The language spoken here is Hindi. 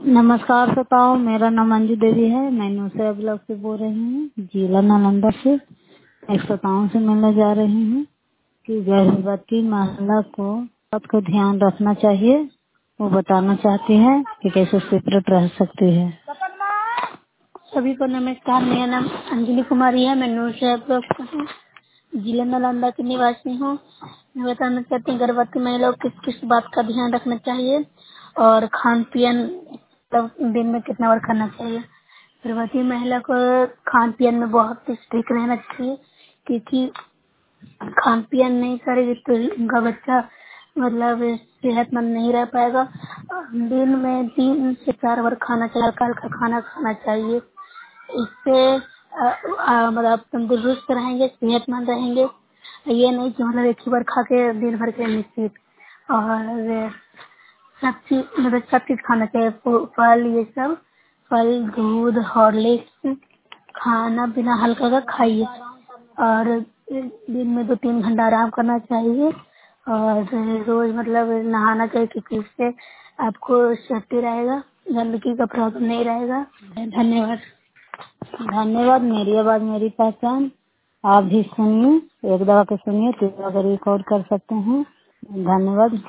नमस्कार श्रोताओं, मेरा नाम अंजू देवी है। मैं न्यूज़ ब्लॉग से बोल रही हूँ, जिला नालंदा से। एक श्रोताओं से मिलने जा रही हूँ कि गर्भवती महिला को बात को ध्यान रखना चाहिए। वो बताना चाहती है कि कैसे सुरक्षित रह सकती है। सभी को नमस्कार, मेरा नाम अंजलि कुमारी है। मैं न्यूज़ ब्लॉग से हूँ, जिला नालंदा की निवासी हूँ। मैं बताना चाहती हूँ गर्भवती महिलाओं को किस किस बात का ध्यान रखना चाहिए और खान पीन दिन में कितना बार खाना चाहिए। गर्भवती महिला को खान पीन में बहुत स्ट्रिक्ट रहना चाहिए, क्योंकि खान पीन नहीं करेगी तो उनका बच्चा मतलब सेहतमंद नहीं रह पाएगा। दिन में 3 से 4 बार खाना चाहिए, हल्का हल्का खाना खाना चाहिए। इससे मतलब तंदुरुस्त रहेंगे, सेहतमंद रहेंगे। ये नहीं कि मतलब एक ही बार खा के दिन भर के निश्चित। और सब चीज खाना चाहिए, फल, ये सब फल, दूध, हॉर्लिक्स, खाना पीना हल्का का खाइए। और दिन में 2-3 घंटा आराम करना चाहिए और रोज मतलब नहाना चाहिए, क्योंकि इससे आपको सेफ्टी रहेगा, गंदगी का प्रॉब्लम नहीं रहेगा। धन्यवाद। धन्यवाद। मेरी आवाज मेरी पहचान। आप भी सुनिए, एक दवा के सुनिए, 3 दवा रिकॉर्ड कर सकते हैं। धन्यवाद।